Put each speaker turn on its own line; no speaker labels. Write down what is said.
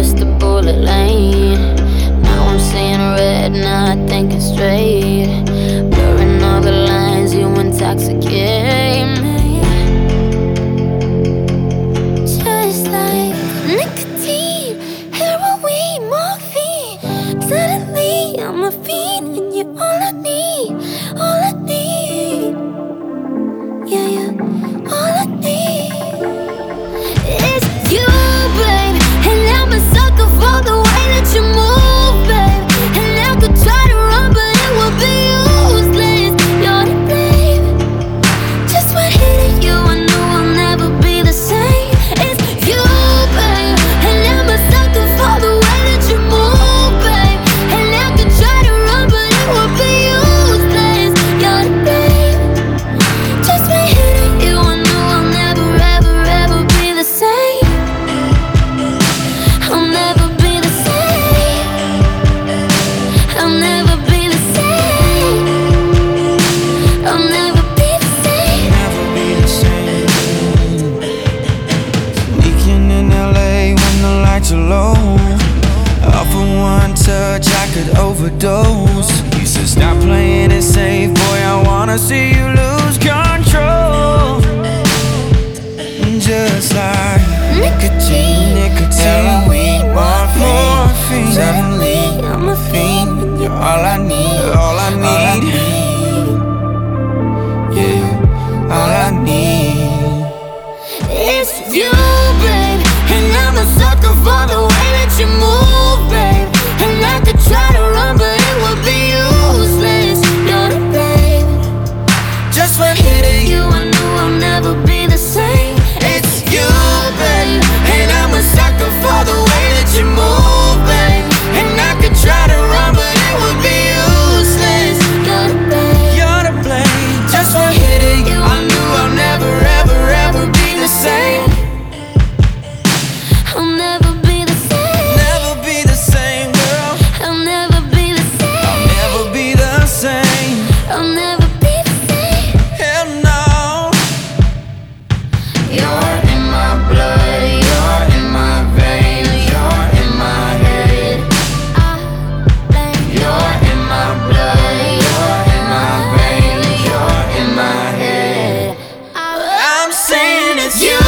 crossed the bullet lane. Now I'm seeing red, not thinking straight. Blurring all the lines, you intoxicate me. Just like nicotine, heroin, morphine. Suddenly I'm a fiend, and you're all I need, all I need. Yeah, yeah, all I need. It's you, babe, and I'm a sucker for the way that you move, babe. And I could try to run, but it would be useless. You're to blame. Just when hitting you, I knew I'll never be the same. It's you, babe, and I'm a sucker for the way that you move, babe. And I could try to run, but it would be useless. You're to blame. Just when hitting you, I knew I'll never, ever, ever be the same. I'll never be the same. I'll never be the same. I'll never be the same.
Never be the same. Sneaking in LA when the lights are low. Off of one touch, I could overdose. Used to stop playing it safe, boy, I wanna see you lose control. Just like nicotine, heroin, morphine. Suddenly I'm a fiend, and you're all I need, all I need. Yeah, all I need.
It's you, babe, and I'm a sucker for the way that you move, babe. And I could try to run, but it would be useless. You're to blame.
Just when hitting
You, I knew I'll never be the same.
it's you, babe, and I'm a sucker for the way that you move, babe. And I could try to run, but it would be useless.
You're to blame.
You're to blame. Just for hitting you, I knew I'll never, ever, ever be the same.
I'll never be the same.
Never be the same, girl.
I'll never be the same.
I'll never be the same.
I'll never be the same.
Hell no.
You're in my blood, you're in my veins, you're in my head. You're in my blood, you're in my veins, you're in my head.
I'm saying it's you.